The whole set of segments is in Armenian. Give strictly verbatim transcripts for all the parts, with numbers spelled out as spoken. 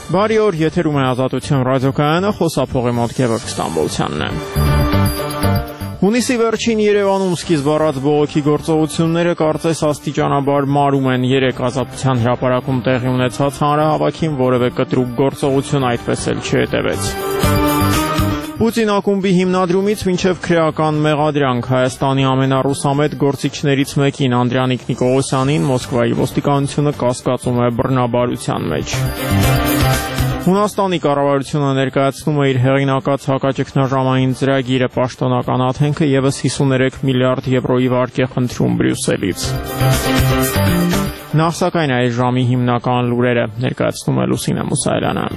Բարի օր, եթերում է Ազատություն ռադիոկայանը, խոսափողի մոտ Գևորգ Ստամբոլցյանն է։ Հունիսի վերջին Երևանում սկիզբ առած բողոքի գործողությունները կարծես աստիճանաբար մարում են։ Երեք Ազատության հրապարակում տեղի ունեցած հանրահավաքին որևէ կտրուկ գործողություն այդպես էլ չհետևեց։ Պուտին ակումբի հիմնադրումից մինչև քրեական մեղադրանք Հայաստանի ամենառուսամետ գործիչներից մեկին Անդրանիկ Նիկողոսյանին Մոսկվայի ոստիկանությունը կասկածում է բռնաբարության մեջ։ Հունաստանի կառավարությունը ներկայացնում է իր հեղինակած հակաճգնաժամային ծրագիրը, պաշտոնական աթենքը ևս հիսուներեք միլիարդ եվրոյի վարկ է խնդրում Բրյուսելից։ Նախ սակայն այս ժամի հիմնական լուրերը ներկայացնում է Լուսինե Մուսայելյանը։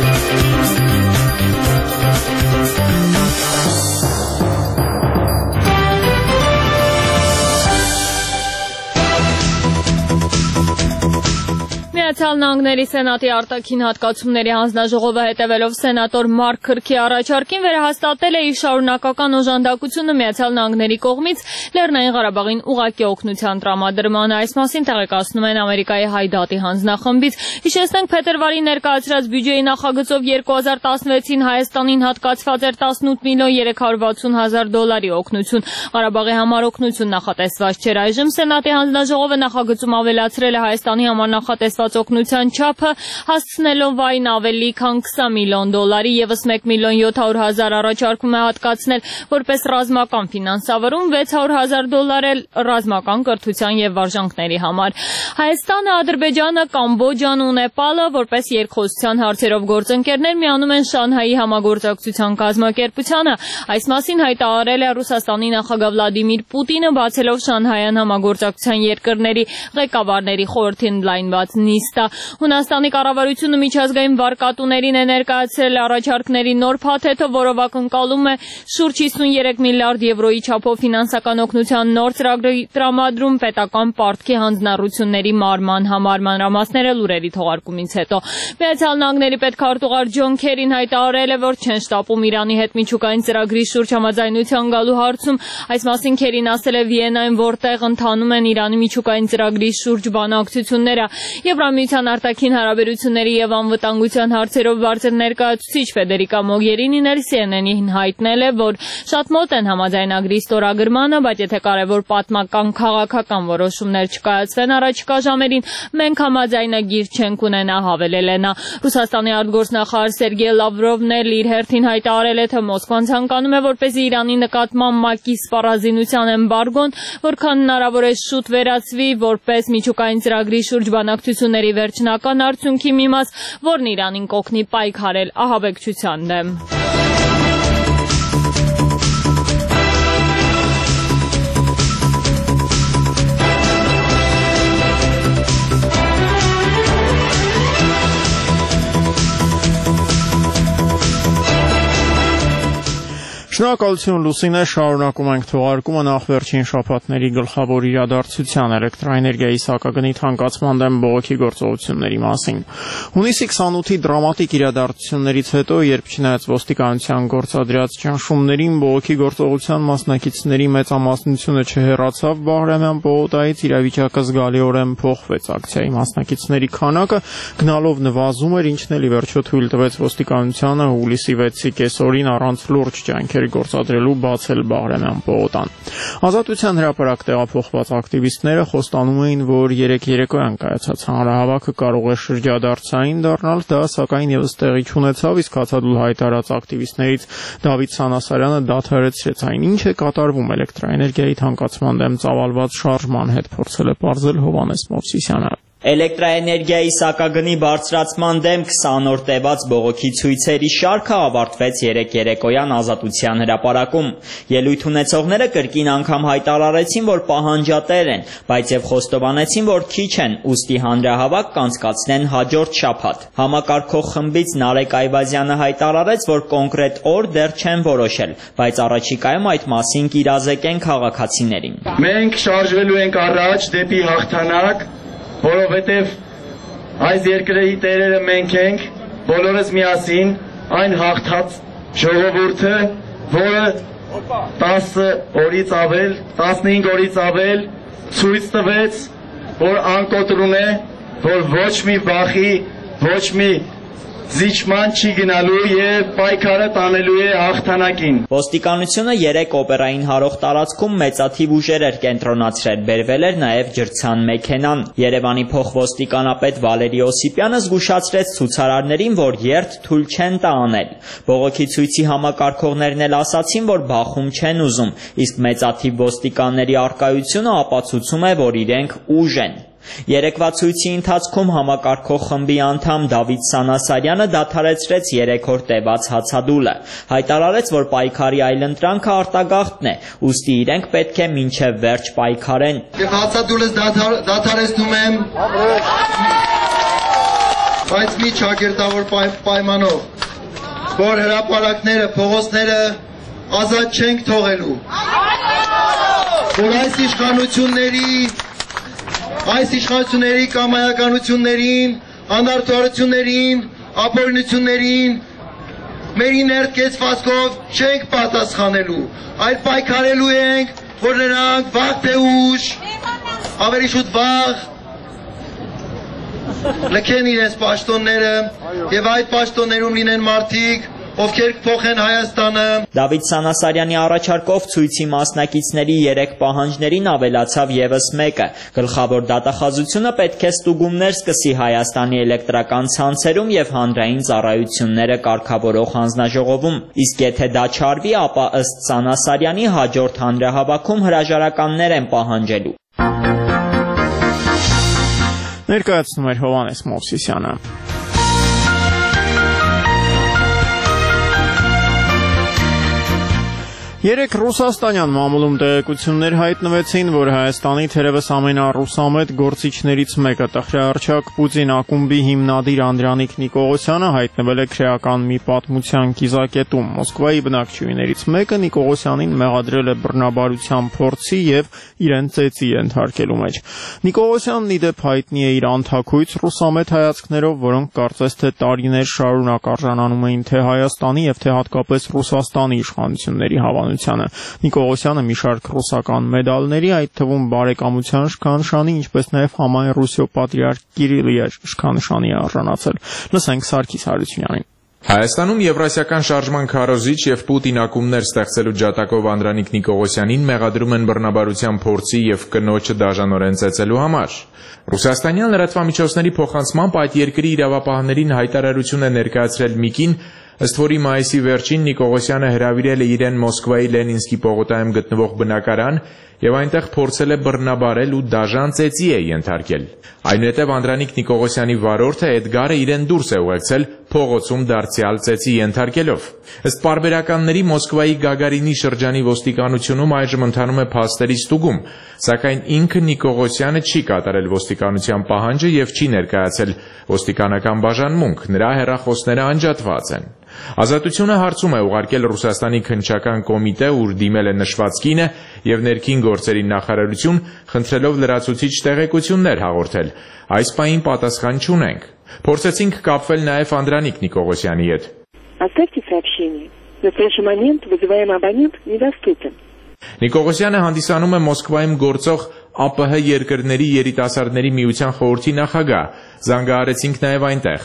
Միացյալ Նահանգների Սենատի արտաքին հատկացումների հանձնաժողովը հետևելով սենատոր Մարկ Քրքի առաջարկին վերահաստատել է իր շարունակական օժանդակությունը Միացյալ Նահանգների կողմից Լեռնային Ղարաբաղին ուղղակի օգնության տրամադրմանը։ Այս մասին տեղեկացնում են Ամերիկայի Հայդատի հանձնախմբից։ Հիշեցնենք, փետրվարի ներկայացրած բյուջեի նախագծով երկու հազար տասնվեցին Հայաստանին հատկացված էր տասնութ միլիոն երեք հարյուր վաթսուն հազար դոլարի օգնություն։ Ղարաբաղի համար օգնություն նախատեսված չէր։ Այժմ Սենատի հանձնաժողովը նախագծում ավելացրել է Հայաստանի համար նախատեսված օգնության չափը, հասցնելով այն ավելի քան քսան միլիոն դոլարի, ևս մեկ միլիոն յոթ հարյուր հազար առաջարկում է հատկացնել որպես ռազմական ֆինանսավորում, վեց հարյուր հազար դոլար էլ ռազմական կրթության եւ վարժանքների համար։ Հայաստանը, Ադրբեջանը, Կամբոջան ու Նեպալը որպես երկխոսության հարցերով գործընկերներ միանում են Շանհայի համագործակցության կազմակերպությանը։ Այս մասին հայտարարել է Ռուսաստանի նախագահ Վլադիմիր Պուտինը, բացելով Շանհայյան համագործակցության երկրների ղեկավարների խորհրդի ընդլայնված նիստը։ Հունաստանի կառավարությունը միջազգային վարկատուներին է ներկայացրել առաջարկների նոր փաթեթը, որով ակնկալում է շուրջ հիսուներեք միլիարդ եվրոյի չափով ֆինանսական օգնության նոր ծրագրի տրամադրում պետական պարտքի հանձնառությունների մարման համար։ Մանրամասները լուրերի թողարկումից հետո։ Միացյալ Նահանգների պետքարտուղար Ջոն Քերին հայտարարել է, որ չեն շտապում Իրանի հետ միջուկային ծրագրի շուրջ համաձայնության գալու հարցում։ Այս մասին Քերին ասել է Վիեննայում, որտեղ ընթանում են Իրանի միջուկային ծրագրի շուրջ բանակցությունները։ Եվրամիության արտաքին հարաբերությունների եւ անվտանգության հարցերով բարձր ներկայացուցիչ Ֆեդերիկա Մոգերինին էլ սի են են-ին հայտնել է, որ շատ մոտ են համաձայնագրի ստորագրմանը, բայց եթե կարևոր պատմական քաղաքական որոշումներ չկայացվեն առաջիկա ժամերին, մենք համաձայնագիր չենք ունենա, հավելել է նա։ Ռուսաստանի արտգործնախարար Սերգեյ Լավրովն էլ իր հերթին հայտարարել է, թե Մոսկվան ցանկանում է, որպեսզի Իրանի նկատմամբ ՄԱԿ-ի սպառազինության էմբարգոն որքան հնարավոր է շուտ վերացվի, որպես միջուկային ծրագրի շուրջ բանակցությունների վերջնական արդյունքի մի մաս, որն Իրանին կօգնի պայքարել ահաբեկչության դեմ։ Շնորհակալություն Լուսինե, շարունակում ենք թողարկումը նախ վերջին շաբաթների գլխավոր իրադարձության էլեկտրաէներգիայի սակագնի թանկացման դեմ բողոքի գործողությունների մասին։ Հունիսի քսանութի դրամատիկ իրադարձություններից հետո, երբ չնայած ոստիկանության գործադրած ճնշումներին, բողոքի գործողության մասնակիցների մեծամասնությունը չհեռացավ Բաղրամյան պողոտայից, իրավիճակը զգալիորեն փոխվեց։ Ակցիայի մասնակիցների քանակը գնալով նվազում էր, ինչն էլ ի վերջո թույլ տվեց ոստիկանությանը հուլիսի վեցի կեսօրին առանց լուրջ ջանքերի գործադրելու բացել Բաղրամյան պողոտան։ Ազատության հրապարակ տեղափոխված ակտիվիստները խոստանում էին, որ երեք երեկոյան կայացած հանրահավաքը կարող է շրջադարձային դառնալ, դա սակայն ևս տեղի չունեցավ, իսկ հացադուլ հայտարարած ակտիվիստներից Դավիթ Սանասարյանը դադարեցրեց այն, ինչ է կատարվում էլեկտրաէներգիայի թանկացման դեմ ծավալված շարժման հետ, փորձել է պարզել Հովհաննես Մովսիսյանը։ Էլեկտրաէներգիայի սակագնի բարձրացման դեմ քսան օր տևած բողոքի ցույցերի շարքը ավարտվեց երեկ երեկոյան Ազատության հրապարակում։ Ելույթ ունեցողները կրկին անգամ հայտարարեցին, որ պահանջատեր են, բայց եւ խոստովանեցին, որ քիչ են, ուստի հանրահավաք կանցկացնեն հաջորդ շաբաթ։ Համակարգող խմբից Նարեկ Այվազյանը հայտարարեց, որ կոնկրետ օր դեռ չեն որոշել, բայց առաջիկայում այդ մասին կիրազեկեն քաղաքացիներին։ Մենք շարժվելու ենք առաջ դեպի հաղթանակ, որովհետև այս երկրի տերերը մենք ենք, բոլորս միասին, այն հաղթած ժողովուրդը, որը տասը օրից ավել, տասնհինգ օրից ավել ցույց տվեց, որ անկոտրուն է, որ ոչ մի վախի, ոչ մի զիջման չի գնալու եւ պայքարը տանելու է հաղթանակին։ Ոստիկանությունը երեք օպերային հարող տարածքում մեծաթիվ ուժեր էր կենտրոնացրել, բերվել էր նաեւ ջրցան մեքենան։ Երևանի փոխոստիկանապետ Վալերի Օսիպյանը զգուշացրեց ցուցարարներին, որ երթ թույլ չեն տա անել։ Բողոքի ցույցի համակարգողներն էլ ասացին, որ բախում չեն ուզում, իսկ մեծաթիվ ոստիկանների առկայությունը ապացուցում է, որ իրենք ուժ են։ Երեկվա ցույցի ընթացքում համակարգող խմբի անդամ Դավիթ Սանասարյանը դադարեցրեց երեք օր տևած հացադուլը, հայտարարեց, որ պայքարի այլընտրանքը արտագաղթն է, ուստի իրենք պետք է մինչև վերջ պայքարեն։ Եվ հացադուլս դադարեցնում եմ, բայց մի ճակերտավոր պայմանով, որ հրապարակները, փողոցները ազատ չենք թողելու, որ այս իշխանությունների Այս իշխանությունների կամայականություններին, անարդարություններին, ապօրինություններին մեր իներկեցվածքով չենք պատասխանելու, այլ պայքարելու ենք, որ նրանք վաղ թե ուշ, ավելի շուտ վաղ լքեն իրենց պաշտոնները եւ այդ պաշտոններում լինեն մարդիկ, ովքեր կփոխեն Հայաստանը։ Դավիթ Սանասարյանի առաջարկով ցույցի մասնակիցների երեք պահանջներին ավելացավ եւս մեկը։ Գլխավոր դատախազությունը պետք է ստուգումներ սկսի Հայաստանի էլեկտրական ցանցերում եւ հանրային ծառայությունները կարգավորող հանձնաժողովում։ Իսկ եթե դա չարվի, ապա ըստ Սանասարյանի հաջորդ հանրահավաքում հրաժարականներ են պահանջելու։ Ներկայացնում էր Հովհաննես Մովսիսյանը։ Երեք ռուսաստանյան մամուլում տեղեկություններ հայտնվեցին, որ Հայաստանի թերևս ամենառուսամետ գործիչներից մեկը տխրահռչակ Պուտին ակումբի հիմնադիր Անդրանիկ Նիկողոսյանը հայտնվել է քրեական մի պատմության կիզակետում։ Մոսկվայի բնակչուհիներից մեկը Նիկողոսյանին մեղադրել է բռնաբարության փորձի եւ իրեն ծեծի ենթարկելու մեջ։ Նիկողոսյանն ի դեպ հայտնի է իր անթաքույց ռուսամետ հայացքներով, որոնք կարծես թե տարիներ շարունակ արժանանում էին թե Հայաստանի եւ թե հատկապես Ռուսաստանի իշխանությունների հավանության։ Նիկողոսյանը մի շարք ռուսական մեդալների, այդ թվում բարեկամության շքանշանի, ինչպես նաև համայն Ռուսիո պատրիարք Կիրիլի շքանշանի է արժանացել։ Լսենք Սարգիս Հարությունյանին։ Հայաստանում Եվրասիական շարժման քարոզիչ եւ Պուտին ակումբներ ստեղծելու ջատակով Անդրանիկ Նիկողոսյանին մեղադրում են բռնաբարության փորձի եւ կնոջը դաժանորեն ծեծելու համար։ Ռուսաստանյան լրատվամիջոցների փոխանցմամբ այդ երկրի իրավապահներին հայտարարություն է ներկայացրել ՄԻԿ-ին, ըստ որի մայիսի վերջին Նիկողոսյանը հրավիրել է իրեն Մոսկվայի Լենինսկի պողոտայում գտնվող բնակարան եւ այնտեղ փորձել է բռնաբարել ու դաժան ծեծի է ենթարկել։ Այնուհետև Անդրանիկ Նիկողոսյանի վարորդը Էդգարը իրեն դուրս է ուղեկցել փողոցում դարձյալ ծեծի ենթարկելով։ Ըստ պարբերականների Մոսկվայի Գագարինի շրջանի ոստիկանությունում այժմ ընթանում է փաստերի ստուգում, սակայն ինքը Նիկողոսյանը չի կատարել ոստիկանության պահանջը եւ չի ներկայացել ոստիկանական բաժանմունք, նրա հեռախոսները անջատված են։ Ազատությունը հարցում է ուղարկել Ռուսաստանի քննչական կոմիտե, ուր դիմել է նշված կինը եւ ներքին գործերի նախարարություն, խնդրելով լրացուցիչ տեղեկություններ հաղորդել։ Այս պահին պատասխան չունենք։ Փորձեցինք կապվել նաեւ Անդրանիկ Նիկողոսյանի հետ։ Оставьте сообщение. В настоящий момент вызываемый абонент недоступен. Նիկողոսյանը հանդիսանում է Մոսկվայում գործող ԱՊՀ երկրների երիտասարդների միության խորհրդի նախագահ։ Զանգահարեցինք նաև այնտեղ։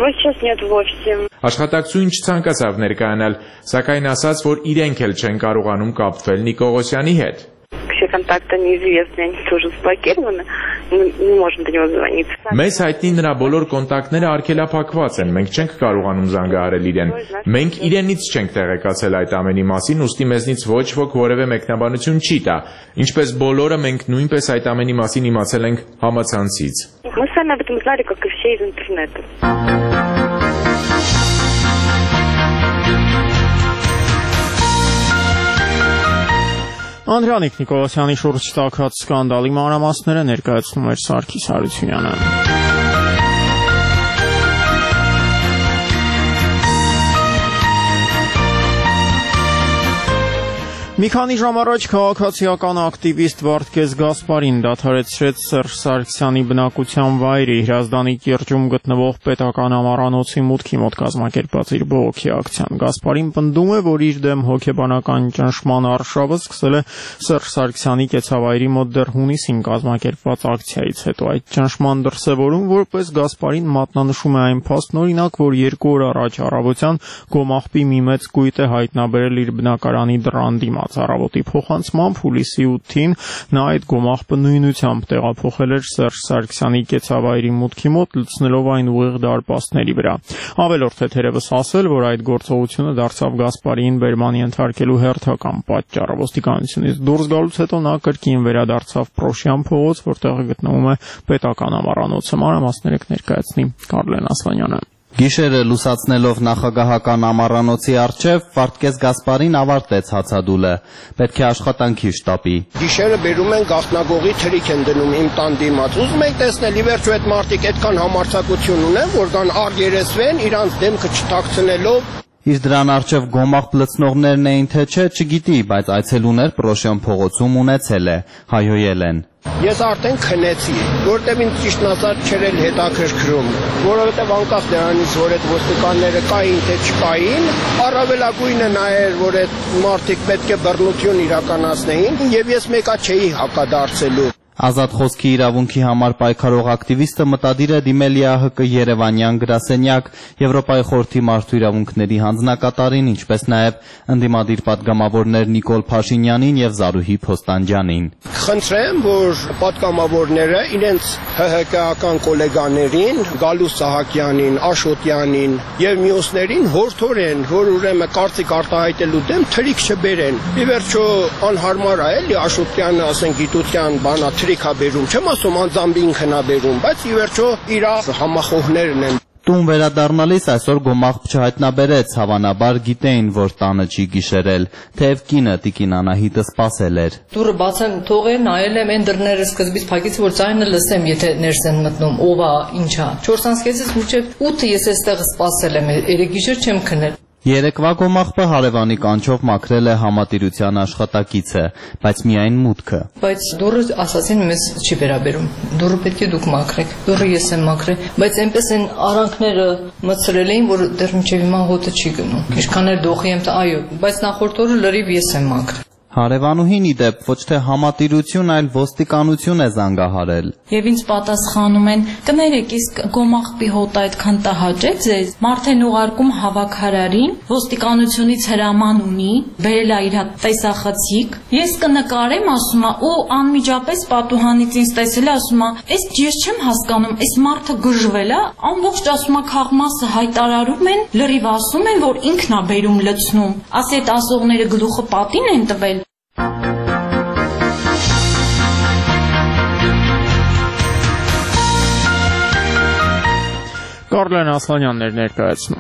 Աշխատակցուհին չցանկացավ ներկայանալ, սակայն ասաց, որ իրենք էլ չեն կարողանում կապվել Նիկողոսյանի հետ։ Контакта неизвестны, они тоже заблокированы, не можем до него звониться. Մեզ հայտնի նրա բոլոր կոնտակտները արգելափակված են, մենք չենք կարողանում զանգահարել իրեն։ Մենք իրենից չենք տեղեկացել այդ ամենի մասին, ուստի մեզնից ոչ ոք որևէ մեկնաբանություն չի տա։ Ինչպես բոլորը, մենք նույնպես այդ ամենի մասին իմացել ենք համացանցից։ Мы сами об этом знали, как и все из интернета. Անդրանիկ Նիկողոսյանի շուրջ ծագած սկանդալի մանրամասները ներկայացնում էր Սարգիս Հարությունյանը։ Մի քանի ժամ առաջ քաղաքացիական ակտիվիստ Վարդգես Գասպարին դադարեցրեց Սերժ Սարգսյանի բնակության վայրը Հրազդանի կիրճում գտնվող պետական ամառանոցի մուտքի մոտ կազմակերպած իր բողոքի ակցիան։ Գասպարին պնդում է, որ իր դեմ հոգեբանական ճնշման արշավը սկսել է Սերժ Սարգսյանի կեցավայրի մոտ դեռ հունիսին կազմակերպված ակցիայից հետո։ Այդ ճնշման դրսևորում որպես Գասպարին մատնանշում է այն փաստն, օրինակ, որ երկու օր առաջ առավոտյան Գոմաղբի մի մեծ կույտ է հայտնաբերել իր բնակարանի դռան դիմաց։ Առավոտի փոխանցմամբ հուլիսի ութին նա այդ Գոմաղբը նույնությամբ տեղափոխել էր Սերժ Սարգսյանի կեցավայրի մուտքի մոտ, լցնելով այն ուղիղ դարպասների վրա։ Ավելորդ է թերևս ասել, որ այդ գործողությունը դարձավ Գասպարիին բերման ենթարկելու հերթական պատճառը։ Ոստիկանությունից դուրս գալուց հետո նա կրկին վերադարձավ Պրոշյան փողոց, որտեղ գտնվում է պետական ամառանոցը։ Մանրամասները կներկայացնի Կարլեն Ասլանյանը։ Գիշերը լուսացնելով նախագահական ամառանոցի առջև Վարդգես Գասպարին ավարտեց հացադուլը։ Պետք է աշխատանքի շտապի։ Գիշերը բերում են գաղտնագողի թրիկ են դնում իմ տան դիմաց։ Ուզում եք տեսնել, ի վերջո այդ մարդիկ այդքան համարձակություն ունեն, որ կան արգերեսվեն իրանց դեմքը չթաքցնելով։ Իսկ դրան առջև Գոմաղբ լցնողներն էին թե չէ, չգիտի, բայց այցելուներ Պրոշյան փողոցում ունեցել է, հայհոյել են։ Ես արդեն քնեցի, որտեղ ինձ ճիշտն ասած չէր էլ հետաքրքրում, որովհետև անկախ դրանից, որ այդ ոստիկանները կային թե չկային, առավելագույնը նա էր, որ այդ մարդիկ պետք է բռնություն իրականացնեին, եւ ես մեկա չէի հակադարձելու։ Ազատ խոսքի իրավունքի համար պայքարող ակտիվիստը մտադիր է դիմել ԵԱՀԿ Երևանյան գրասենյակ, Եվրոպայի խորհրդի մարդու իրավունքների հանձնակատարին, ինչպես նաև ընդդիմադիր պատգամավորներ Նիկոլ Փաշինյանին եւ Զարուհի Փոստանջյանին։ Խնդրեմ, որ պատգամավորները իրենց ՀՀԿ-ական գոլեգաներին, Գալուս Սահակյանին, Աշոտյանին եւ մյուսներին հորդորեն, որ ուրեմն կարծիք արտահայտելու դեմ թրիկ չբերեն։ Ի վերջո անհարմար է էլի Աշոտյանը, ասեն, գիտության բանա թրիկա բերում, չեմ ասում անձամբ ինքն է բերում, բայց ի վերջո իր համախոհներն են։ Տուն վերադառնալիս այսօր Գոմաղբ չհայտնաբերեց, հավանաբար գիտեին, որ տանը չի գիշերել, թեև կինը տիկին Անահիտը սպասել էր։ Դուրը բացեմ թողել, նայել եմ այն դռները սկզբից փակեցի, որ ձայնը լսեմ, եթե ներս են մտնում, ով է, ինչա։ չորս ամսից մինչև ութը ես այստեղ սպասել եմ, երեգիշեր չեմ քնել։ Երեկվա Գոմաղբը հարևանի կանչով մաքրել է համատիրության աշխատակիցը, բայց միայն մուտքը։ Բայց դուրը ասացին մեզ չի վերաբերում։ Դուրը պետք է դուք մաքրեք։ Դուրը ես եմ մաքրել, բայց այնպես են արանքները մցրել էին, որ դեռ մինչև հիմա հոտը չի գնում։ Ինչքան էլ դոխի եմ, այո, բայց նախորդ օրը լրիվ ես եմ մաքրել։ Հարևանուհին ի դեպ ոչ թե համատիրություն, այլ ոստիկանություն է զանգահարել։ Եվ ինձ պատասխանում են, կներեք, իսկ Գոմաղբի հոտը այդքան տհաճ է ձեզ, մարդ են ուղարկում հավաքարարին, ոստիկանությունից հրաման ունի, բերել է իր տեսախցիկ, ես կնկարեմ, ասում է, ու անմիջապես պատուհանից ինձ տեսել է, ասում է, այս ես չեմ հասկանում, այս մարդը գժվել է, ամբողջ ասում է քաղմասը հայտարարում են, լրիվ ասում են, որ ինքն է բերում լցնում, ասի այդ ասողները գլուխը պատին են տվել։ Կարլեն Ասլանյանն էր ներկայացնում։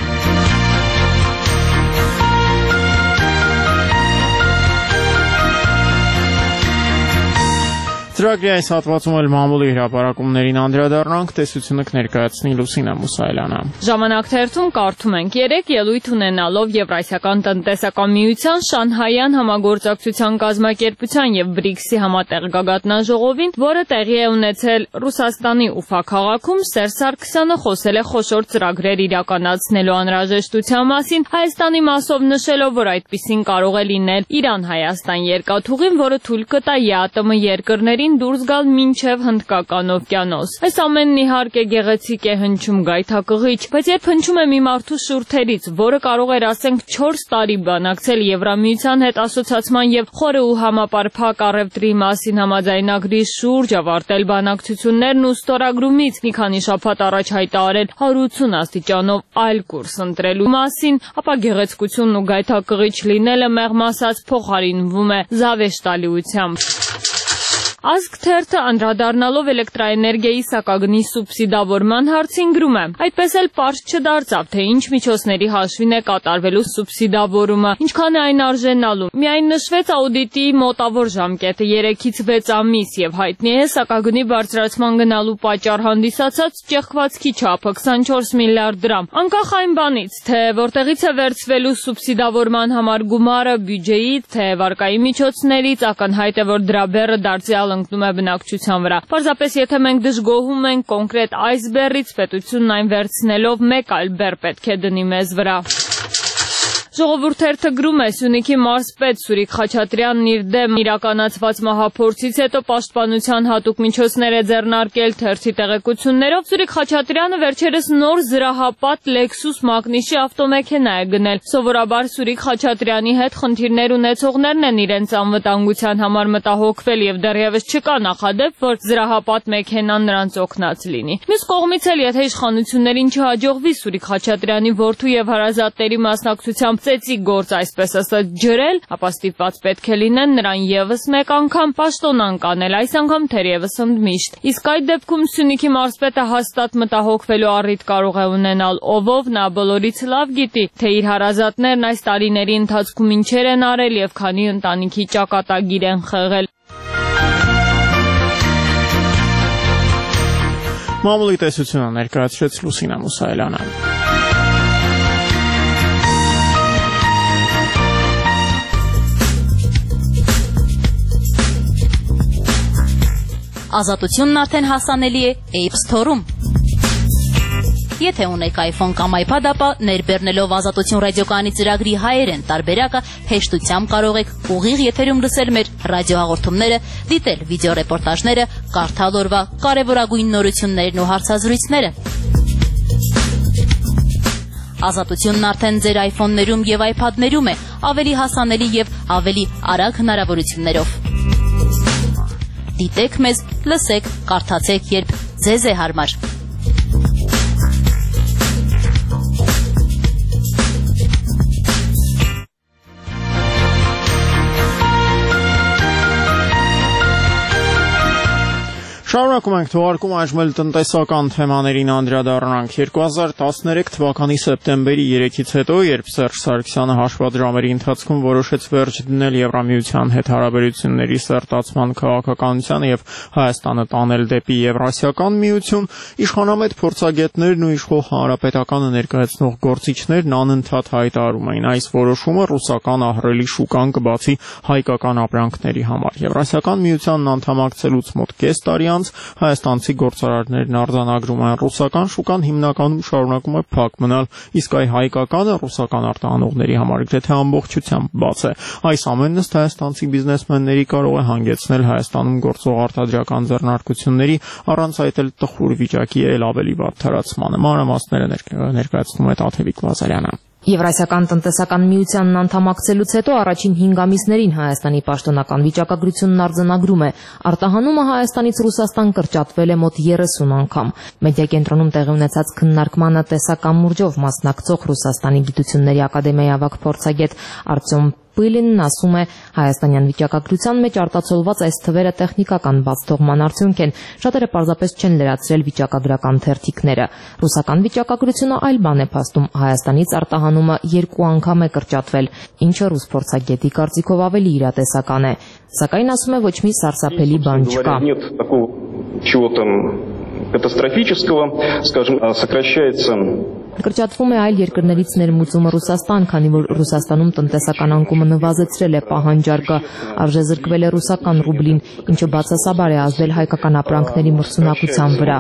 Ծրագրի այս հատվածում էլ մամուլի հրապարակումներին անդրադառնանք, տեսությունը կներկայացնի Լուսինա Մուսայելյանը։ Ժամանակ թերթում կարդում ենք երեք ելույթ ունենալով Եվրասիական տնտեսական միության, Շանհայյան համագործակցության կազմակերպության եւ բրիքսի համատեղ գագաթնաժողովին, որը տեղի է ունեցել Ռուսաստանի Ուֆա քաղաքում, Սերժ Սարգսյանը խոսել է խոշոր ծրագրեր իրականացնելու անհրաժեշտության մասին, Հայաստանի մասով նշելով, որ այդպիսին կարող է լինել Իրան-Հայաստան երկաթուղին, որը թույլ կտա ԵԱՏՄ երկրներին դուրս գալ մինչև Հնդկական օվկիանոս։ Այս ամենն իհարկե գեղեցիկ է հնչում գայթակղիչ, բայց երբ հնչում է մի մարդու շուրթերից, որը կարող էր ասենք չորս տարի բանակցել Եվրամիության հետ ասոցացման եւ խորը ու համապարփակ առևտրի մասին համաձայնագրի շուրջ ավարտել բանակցություններն ու ստորագրումից մի քանի շաբաթ առաջ հայտարարել հարյուր ութ աստիճանով այլ կուրս ընտրելու մասին, ապա գեղեցկությունն ու գայթակղիչ լինելը մեղմ ասած փոխարինվում է զավեշտալիությամբ։ Ազգ թերթը անդրադառնալով էլեկտրաէներգիայի սակագնի սուբսիդավորման հարցին գրում է. այդպես էլ պարզ չդարձավ, թե ինչ միջոցների հաշվին է կատարվելու սուբսիդավորումը, ինչքան է այն արժենալու։ Միայն նշվեց աուդիտի մոտավոր ժամկետը երեքից վեց ամիս եւ հայտնի է սակագնի բարձրացման գնալու պատճառ հանդիսացած ճեղքվածքի չափը քսանչորս միլիարդ դրամ։ Անկախ այն բանից, թե որտեղից է վերցվելու սուբսիդավորման համար գումարը բյուջեից, թե վարկայի միջոցներից, ակնհայտ է, որ դրա բեռը դարձյալ ընկնում է բնակչության վրա։ Պարզապես եթե մենք դժգոհում ենք կոնկրետ այս բեռից, պետությունն այն վերցնելով մեկ այլ բեռ պետք է դնի մեզ վրա։ Ժողովուրդ թերթը գրում է. Սյունիքի մարզպետ Սուրիկ Խաչատրյանն իր դեմ իրականացված մահափորձից հետո պաշտպանության հատուկ միջոցներ է ձեռնարկել թերթի տեղեկություններով։ Սուրիկ Խաչատրյանը վերջերս նոր զրահապատ Lexus Magnish ավտոմեքենա է գնել։ Սովորաբար Սուրիկ Խաչատրյանի հետ խնդիրներ ունեցողներն են իրենց անվտանգության համար մտահոգվել եւ դեռևս չկա նախադեպ, որ զրահապատ մեքենան նրանց օգնած լինի։ Մյուս կողմից էլ եթե իշխանություններին չհաջողվի Սուրիկ Խաչատրյանի որդու եւ հարազատների մասնակցությամբ ծեծի գործ այսպես ասած ջրել, ապա ստիպված պետք է լինեն նրան եւս մեկ անգամ պաշտոնան կանել, այս անգամ թերևս ընդմիշտ։ Իսկ այդ դեպքում Սյունիքի մարզպետը հաստատ մտահոգվելու առիթ կարող է ունենալ, ովով նա բոլորից լավ գիտի, թե իր հարազատներն այս տարիների ընթացքում ինչեր են արել եւ քանի ընտանիքի ճակատագիր են խեղել։ Մամուլի տեսությունը ներկայացրեց Լուսինա Մուսայելյանը։ Ազատությունն արդեն հասանելի է App Store-ում։ Եթե ունեք iPhone կամ iPad, ապա ներբեռնելով Ազատություն ռադիոկայանի ծրագրի հայերեն տարբերակը հեշտությամբ կարող եք ուղիղ եթերում լսել մեր ռադիոհաղորդումները, դիտել վիդեոռեպորտաժները, կարդալ օրվա կարևորագույն նորություններն ու հարցազրույցները։ Ազատությունն արդեն ձեր iPhone-ներում եւ iPad-ներում է, ավելի հասանելի եւ ավելի արագ հնարավորություններով։ Դիտեք մեզ, լսեք, կարդացեք, երբ ձեզ է հարմար։ Շարունակում ենք թողարկում այժմ էլ տնտեսական թեմաներին անդրադառնանք։ երկու հազար տասներեք թվականի սեպտեմբերի երեքից հետո, երբ Սերժ Սարգսյանը հաշվադրամերի ընթացքում որոշեց վերջ դնել Եվրամիության հետ հարաբերությունների սերտացման քաղաքականությանը եւ Հայաստանը տանել դեպի Եվրասիական միություն, իշխանամետ փորձագետներն ու իշխող հանրապետականը ներկայացնող գործիչներն անընդհատ հայտարարում էին այս որոշումը ռուսական ահռելի շուկան կբացի հայկական ապրանքների համար։ Եվրասիական միությանն անդամակցելուց մոտ կես տարի անց հայաստանցի գործարարներն արձանագրում են ռուսական շուկան հիմնականում շարունակում է փակ մնալ, իսկ այ հայկականը ռուսական արտահանողների համար գրեթե ամբողջությամբ բաց է։ Այս ամենն ըստ հայաստանցի բիզնեսմենների կարող է հանգեցնել Հայաստանում գործող արտադրական ձեռնարկությունների առանց այդ էլ տխուր վիճակի էլ ավելի վատ թարացմանը։ Մանրամասները ներկայացնում է Տաթևիկ Վազարյանը։ Եվրասիական տնտեսական միությանն անդամակցելուց հետո առաջին հինգ ամիսներին Հայաստանի պաշտոնական վիճակագրությունն արձանագրում է. արտահանումը Հայաստանից Ռուսաստան կրճատվել է մոտ երեսուն անգամ։ Մեդիա կենտրոնում տեղի ունեցած քննարկմանը տեսակամուրջով մասնակցող Ռուսաստանի գիտությունների ակադեմիայի ավագ փորձագետ Արտյոմ Պիլինն ասում է, հայաստանյան վիճակագրության մեջ արտացոլված այս թվերը տեխնիկական բացթողման արդյունք են, շատերը պարզապես չեն լրացրել վիճակագրական թերթիկները։ Ռուսական վիճակագրությունը այլ բան է փաստում, Հայաստանից արտահանումը երկու անգամ է կրճատվել, ինչը ռուս փորձագետի կարծիքով ավելի իրատեսական է, սակայն ասում է ոչ մի սարսափելի բան չկա։ Катастрофического, скажем, сокращается Կրճատվում է այլ երկրներից ներմուծումը Ռուսաստան, քանի որ Ռուսաստանում տնտեսական անկումը նվազեցրել է պահանջարկը, արժեզրկվել է ռուսական ռուբլին, ինչը բացասաբար է ազդել հայկական ապրանքների մրցունակության վրա։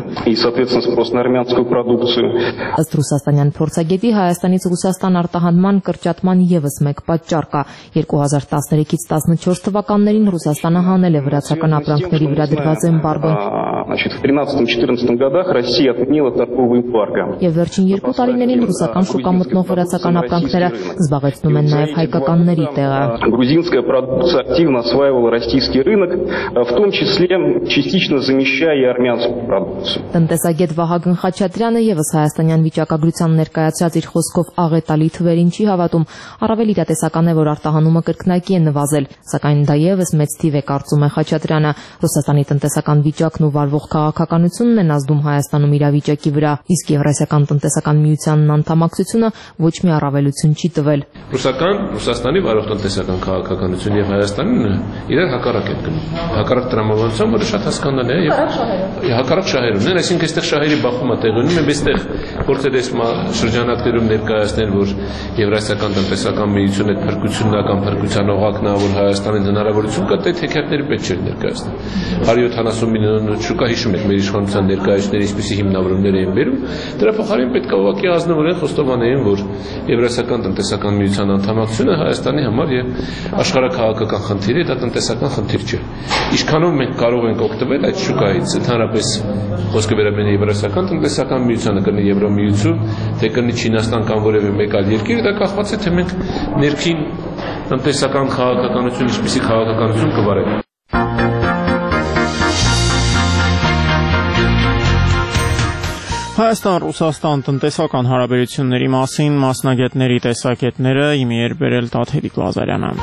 Ըստ ռուսաստանյան փորձագետի Հայաստանից Ռուսաստան արտահանման կրճատման եւս մեկ պատճառ կա։ երկու հազար տասներեքից տասնչորս թվականներին Ռուսաստանը հանել է վրացական ապրանքների վրա դրված էմբարգոն։ Значит, в тринадцатом-четырнадцатом годах Россия отменила торговый эмбарго. Եվ վերջին երկու տարիներին ռուսական շուկա մտնող վրացական ապրանքները զբաղեցնում են նաև հայկականների տեղը։ Грузинская продукция активно осваивала российский рынок, в том числе частично замещая и армянскую продукцию. Տնտեսագետ Վահագն Խաչատրյանը եւս հայաստանյան վիճակագրության ներկայացրած իր խոսքով աղետալի թվերին չի հավատում, առավել իրատեսական է, որ արտահանումը կրկնակի է նվազել, սակայն դա եւս մեծ թիվ է, կարծում է Խաչատրյանը։ Ռուսաստանի տնտեսական վիճակն ու վարվող քաղաքականությունն են ազդում Հայաստանում իրավիճակի վրա, իսկ Եվրասիական տնտեսական միությանն անդամակցությունը ոչ մի առավելություն չի տվել։ Ռուսական Ռուսաստանի վարող տնտեսական քաղաքականությունը եւ Հայաստանն իրար հակառակ են գնում։ Հակառակ տրամաբանության, որը շատ հասկանալի է եւ հակառակ շահերն են, այսինքն այստեղ շահերի բախումը տեղի ունի, մենք այստեղ փորձել ենք շրջանակներում ներկայացնել, որ Եվրասիական տնտեսական միությունը փրկությունական փրկության օղակն է, որ Հայաստանին հնարավորություն կա, այդ հեքիաթները պետք չէ ներկայացնել։ հարյուր յոթանասուն միլիոն շուկա հիշում եք մեր իշխանության ներկայացուցիչները ինչպիսի հիմնավորումներ էին բերում, դրա փոխարեն պետք է ուղղակի ազնվորեն խոստովանեին, որ Եվրասիական տնտեսական միության անդամակցությունը Հայաստանի համար եւ աշխարհաքաղաքական խնդիր է, դա տնտեսական խնդիր չէ։ Ինչքանով մենք կարող ենք օգտվել այդ շուկայից, ընդհանրապես խոսքը վերաբերում է Եվրասիական տնտեսական միությանը, կնի Եվրոմիություն, թե կնի Չինաստան կամ որևէ մեկ այլ երկիր, դա կախված է թե մենք ներքին տնտեսական քաղաքականություն ինչպիսի քաղաքականություն կվարենք։ Հայաստան-Ռուսաստան տնտեսական հարաբերությունների մասին մասնագետների տեսակետները իմի էր բերել Տաթևիկ Լազարյանը։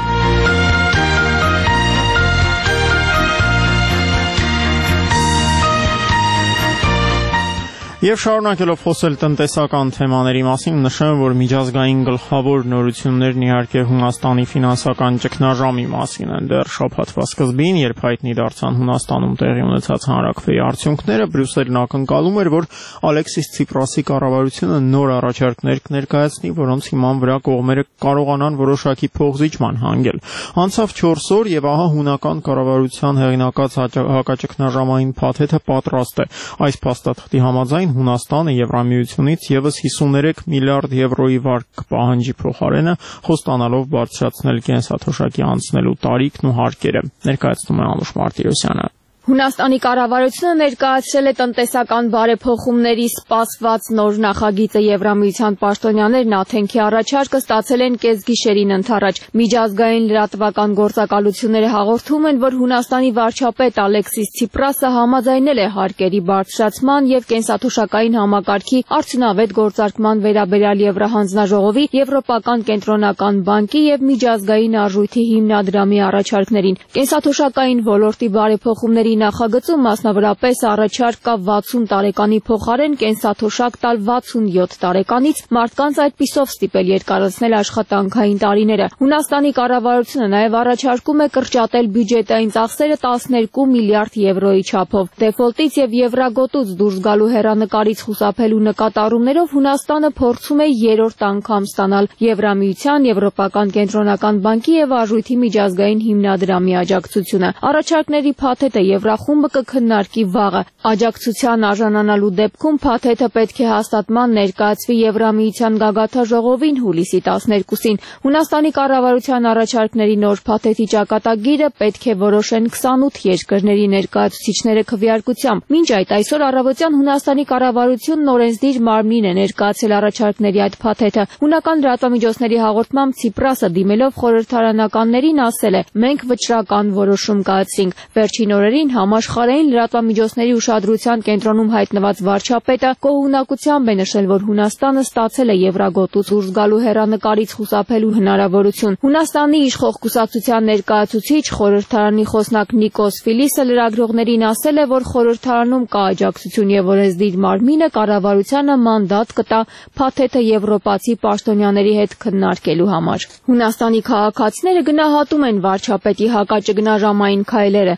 Եվ շարունակելով խոսել տնտեսական թեմաների մասին, նշեմ, որ միջազգային գլխավոր նորություններն իհարկե Հունաստանի ֆինանսական ճգնաժամի մասին են։ Դեռ շաբաթվա սկզբին, երբ հայտնի դարձան Հունաստանում տեղի ունեցած հանրաքվեի արդյունքները, Բրյուսելն ակնկալում էր, որ Ալեքսիս Ցիպրասի կառավարությունը նոր առաջարկներ կներկայացնի, որոնց հիման վրա կողմերը կարողանան որոշակի փոխզիջման հանգել։ Անցավ չորս օր եւ ահա հունական կառավարության հեղինակած հակաճգնաժամային փաթեթը պատրաստ է։ Այս փաստաթղթի համաձայն Հունաստանը Եվրամիությունից եւս հիսուներեք միլիարդ եվրոյի վարկ կպահանջի փոխարենը, խոստանալով բարձրացնել կենսաթոշակի անցնելու տարիքն ու հարկերը։ Ներկայացնում է Անուշ Մարտիրոսյանը։ Հունաստանի կառավարությունը ներկայացրել է տնտեսական բարեփոխումների սպասված նոր նախագիծը Եվրամիության պաշտոնյաներն Աթենքի առաջարկը ստացել են կեսգիշերին ընդառաջ։ Միջազգային լրատվական գործակալությունները հաղորդում են, որ Հունաստանի վարչապետ Ալեքսիս Ցիպրասը համաձայնել է հարկերի բարձրացման եւ կենսաթոշակային համակարգի արդյունավետ գործարկման վերաբերյալ Եվրահանձնաժողովի, Եվրոպական կենտրոնական բանկի եւ միջազգային արժույթի հիմնադրամի առաջարկներին։ Կենսաթոշակային ոլորտի բարեփոխումների նախագծում մասնավորապես առաջարկ կա վաթսուն տարեկանի փոխարեն կենսաթոշակ տալ վաթսունյոթ տարեկանից, մարդկանց այդպիսով ստիպել երկարացնել աշխատանքային տարիները։ Հունաստանի կառավարությունը նաև առաջարկում է կրճատել բյուջետային ծախսերը տասներկու միլիարդ եվրոյի չափով։ Դեֆոլտից եւ եվրագոտուց դուրս գալու հեռանկարից խուսափելու նկատառումներով Հունաստանը փորձում է երրորդ անգամ ստանալ Եվրամիության, Եվրոպական կենտրոնական բանկի եւ արժույթի միջազգային հիմնադրամի աջակցությունը։ Առաջարկների փաթեթը Եվրախումբը կքննարկի վաղը։ Աջակցության արժանանալու դեպքում փաթեթը պետք է հաստատման ներկայացվի Եվրամիության գագաթնաժողովին հուլիսի տասներկուսին։ Հունաստանի կառավարության առաջարկների նոր փաթեթի ճակատագիրը պետք է որոշեն քսանութ երկրների ներկայացուցիչները քվեարկությամբ։ Մինչ այդ այսօր առավոտյան Հունաստանի կառավարությունն օրենսդիր մարմնին է ներկայացել առաջարկների այդ փաթեթը։ Հունական լրատվամիջոցների հաղորդմամբ Ցիպրասը դիմելով խորհրդարանականներին ասել է. «Մենք վճռական որոշում կայացրինք»։ Վերջին օրերին համաշխարհային լրատվամիջոցների ուշադրության կենտրոնում հայտնված վարչապետը գոհունակությամբ է նշել, որ Հունաստանը ստացել է Եվրագոտուց դուրս գալու հեռանկարից խուսափելու հնարավորություն։ Հունաստանի իշխող կուսակցության ներկայացուցիչ խորհրդարանի խոսնակ Նիկոս Ֆիլիսը լրագրողներին ասել է, որ խորհրդարանում կա աջակցություն եւ օրենսդիր մարմինը կառավարությանը մանդատ կտա փաթեթը եվրոպացի պաշտոնյաների հետ քննարկելու համար։ Հունաստանի քաղաքացիները գնահատում են վարչապետի հակաճգնաժամային քայլերը։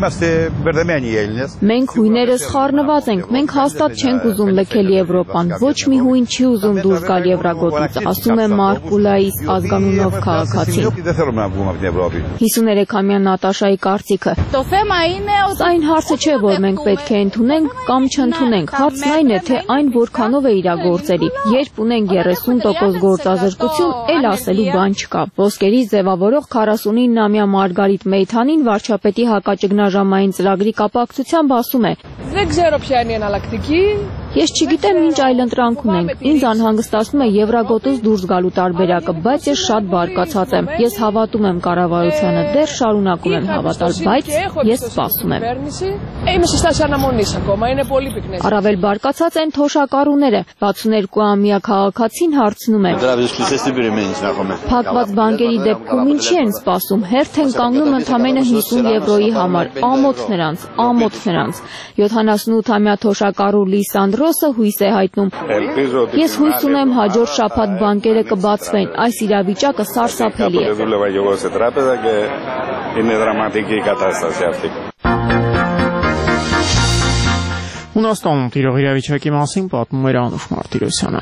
Մենք հույներս խառնված ենք, մենք հաստատ չենք ուզում լքել Եվրոպան, ոչ մի հույն չի ուզում դուրս գալ Եվրագոտուց, ասում է Մարկուլայիս ազգանունով քաղաքացին։ հիսուներեքամյա Նատաշայի կարծիքը։ Սա այն հարցը չէ, որ մենք պետք է ընդունենք կամ չընդունենք, հարցն այն է, թե այն որքանով է իրագործելի։ Երբ ունենք երեսուն տոկոս գործազրկություն, էլ ասելու բան չկա։ Ոսկերից ձևավորող քառասունիննամյա Մարգարիտ Մեյթանին վարչապետի հակաճգնաժամային ծրագրի կապակցությամբ ասում է. Ես չգիտեմ ինչ այլընտրանք ունենք։ Ինձ անհանգստացնում է Եվրագոտուց դուրս գալու տարբերակը, բայց ես շատ բարկացած եմ։ Ես հավատում եմ կառավարությանը, դեռ շարունակում եմ հավատալ, բայց ես սպասում եմ։ Առավել բարկացած են թոշակառուները։ վաթսունհինգամյա քաղաքացին հարցնում է. Փակված բանկերի դեպքում ինչի են սպասում։ Հերթ են կանգնում ընդամենը հիսուն եվրոյի համար։ Ամոթ նրանց, ամոթ նրանց։ յոթանասունութամյա թոշակառու Լիսանդրոսը հույս է հայտնում. Ես հույս ունեմ հաջորդ շաբաթ բանկերը կբացվեն։ Այս իրավիճակը սարսափելի է։ Հունաստանում տիրող իրավիճակի մասին պատմում էր Անուշ Մարտիրոսյանը։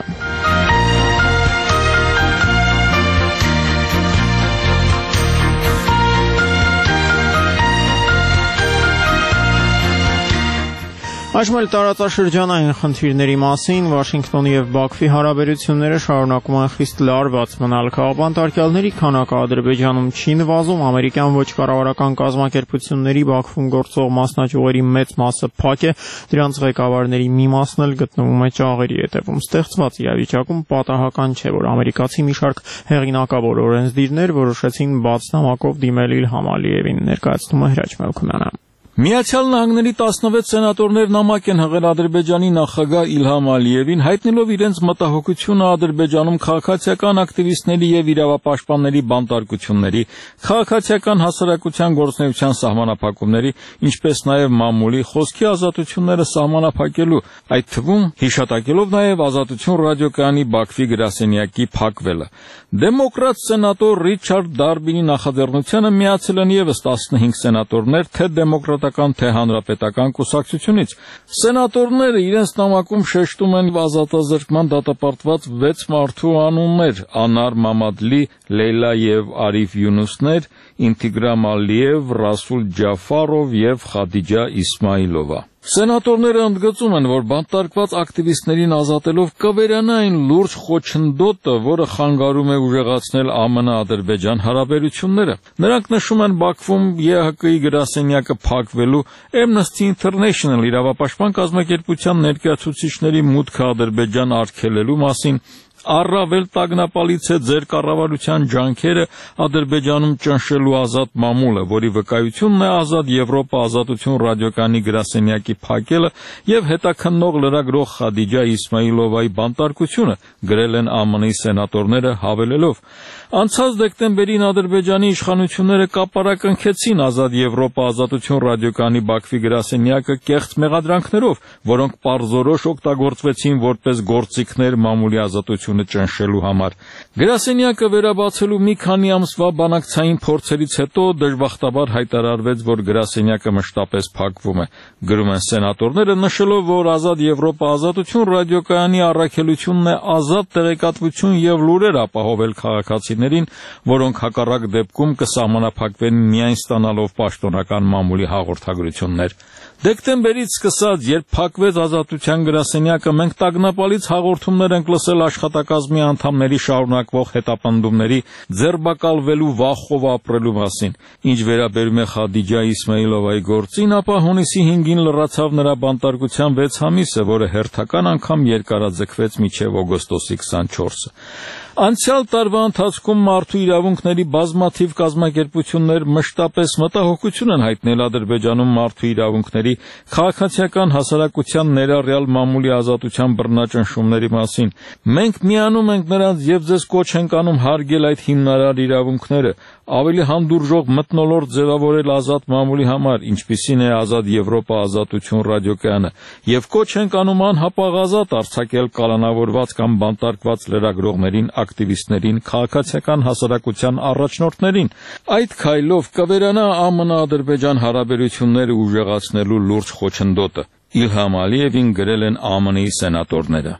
Այժմ էլ տարածաշրջանային խնդիրների մասին Վաշինգտոնի եւ Բաքվի հարաբերությունները շարունակում են խիստ լարված մնալ։ Քաղաքապանտարկյալների քանակը Ադրբեջանում չի նվազում, ամերիկյան ոչ կառավարական կազմակերպությունների Բաքվում գործող մասնաճյուղերի մեծ մասը փակ է, դրանց ղեկավարների մի մասն էլ գտնվում է ճաղերի հետևում։ Ստեղծված իրավիճակում պատահական չէ, որ ամերիկացի մի շարք հեղինակավոր օրենսդիրներ որոշեցին բաց նամակով դիմել Իլհամ Ալիևին, ներկայացնում է Հրաչ Մելքումյանը։ Միացյալ Նահանգների տասնվեց սենատորներ նամակ են հղել Ադրբեջանի նախագահ Իլհամ Ալիևին, հայտնելով իրենց մտահոգությունը Ադրբեջանում քաղաքացիական ակտիվիստների եւ իրավապաշտպանների բանտարկությունների, քաղաքացիական հասարակության գործունեության սահմանափակումների, ինչպես նաեւ մամուլի խոսքի ազատությունները սահմանափակելու, այդ թվում հիշատակելով նաեւ Ազատություն ռադիոկայանի Բաքվի գրասենյակի փակվելը։ Դեմոկրատ սենատոր Ռիչարդ Դարբինի նախաձեռնությանը միացել են եւս տասնհինգ սենատորներ, թե դեմոկրատական, թե հանրապետական կուսակցությունից։ Սենատորները իրենց նամակում շեշտում են ազատազրկման դատապարտված վեց մարդու անուններ՝ Անար Մամադլի, Լեյլա եւ Արիֆ Յունուսներ, Ինտիգրամ Ալիև, Ռասուլ Ջաֆարով եւ Խադիջա Իսմայիլովա։ Սենատորները ընդգծում են, որ բանտարկված ակտիվիստներին ազատելով կվերանա այն լուրջ խոչընդոտը, որը խանգարում է ուժեղացնել ԱՄՆ-Ադրբեջան հարաբերությունները։ Նրանք նշում են Բաքվում Է Հ Կ-ի գրասենյակը փակվելու, Amnesty International իրավապաշտպան կազմակերպության ներկայացուցիչների մուտքը Ադրբեջան արգելելու մասին, առավել տագնապալից է ձեր կառավարության ջանքերը Ադրբեջանում ճնշելու ազատ մամուլը, որի վկայությունն է Ազատ Եվրոպա Ազատություն ռադիոկայանի գրասենյակի փակելը եւ հետաքննող լրագրող Խադիջա Իսմայիլովայի բանտարկությունը, գրել են ಆ Մ Ն-ի սենատորները հավելելով. Անցած դեկտեմբերին Ադրբեջանի իշխանությունները կապարակնքեցին Ազատ Եվրոպա Ազատություն ռադիոկայանի Բաքվի գրասենյակը կեղծ մեղադրանքներով, որոնք պարզորոշ օգտագործվեցին որպես գործիքներ մամուլի ազատությունը ճնշելու համար։ Գրասենյակը վերաբացելու մի քանի ամսվա բանակցային փորձերից հետո դժբախտաբար հայտարարվեց, որ գրասենյակը մշտապես փակվում է։ Գրում են սենատորները, նշելով, որ Ազատ Եվրոպա Ազատություն ռադիոկայանի առաքելությունն է ազատ տեղեկատվություն եւ լուրեր ապահովել քաղաքացիներին, որոնք հակառակ դեպքում կսահմանափակվեն միայն ստանալով պաշտոնական մամուլի հաղորդագրություններ։ Դեկտեմբերից սկսած, երբ փակվեց Ազատության գրասենյակը, մենք տագնապալից հաղորդումներ ենք լսել աշխատակազմի անդամների շարունակվող հետապնդումների, ձերբակալվելու վախով ապրելու մասին։ Ինչ վերաբերում է Խադիջա Իսմայիլովայի գործին, ապա հունիսի հինգին լրացավ նրա բանտարկության վեց ամիսը, որը հերթական անգամ երկարաձգվեց մինչև օգոստոսի քսանչորսը։ Անցյալ տարվա ընթացքում մարդու իրավունքների բազմաթիվ կազմակերպություններ մշտապես մտահոգություն են հայտնել Ադրբեջանում մարդու իրավունքների, քաղաքացիական հասարակության ներառյալ մամուլի ազատության բռնաճնշումների մասին։ Մենք միանում ենք նրանց եւ ձեզ կոչ ենք անում հարգել այդ հիմնարար իրավունքները, ավելի հանդուրժող մթնոլորտ ձևավորել ազատ մամուլի համար, ինչպիսին է Ազատ Եվրոպա Ազատություն ռադիոկայանը, եւ կոչ ենք անում անհապաղ ազատ արձակել կալանավորված կամ բանտարկված լրագրողներին, ակտիվիստներին, քաղաքացիական հասարակության առաջնորդներին։ Այդ քայլով կվերանա ಆ Մ Ն-Ադրբեջան հարաբերությունները ուժեղացնելու լուրջ խոչընդոտը։ Իլհամ Ալիևին գրել են ಆ Մ Ն-ի սենատորները։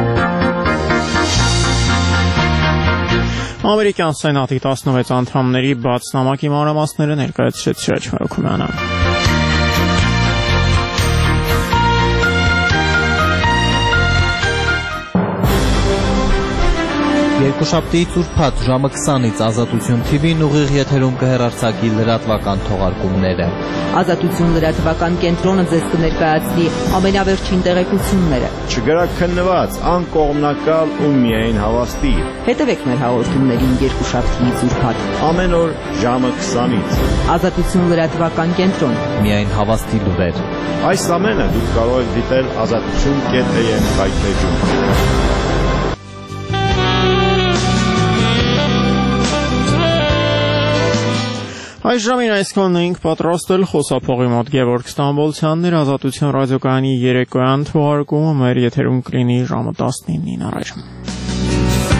Ամերիկյան սենատի տասնվեց անդամների բաց նամակի մանրամասները ներկայացրեց Հրաչ Մելքումյանը։ Երկուշաբթիից ուրբաթ ժամը քսանից Ազատություն թի վին ուղիղ եթերում կհեռարձակի լրատվական թողարկումները։ Ազատություն լրատվական կենտրոնը ձեզ կներկայացնի ամենավերջին տեղեկությունները։ Չգրակ քննված, անկողմնակալ ու միայն հավաստի։ Հետևեք մեր հաղորդումներին երկուշաբթիից ուրբաթ ամեն օր ժամը քսանից։ Ազատություն լրատվական կենտրոն։ Միայն հավաստի լուրեր։ Այս ամենը դուք կարող եք դիտել ազատություն կետ էն հայթեջում։ Այս ժամին այսքանն էինք պատրաստել խոսափողի մոտ Գևորգ Ստամբոլցյանն էր Ազատություն ռադիոկայանի երեկոյան թողարկումը մեր եթերում կլինի ժամը տասնինին առայժմ։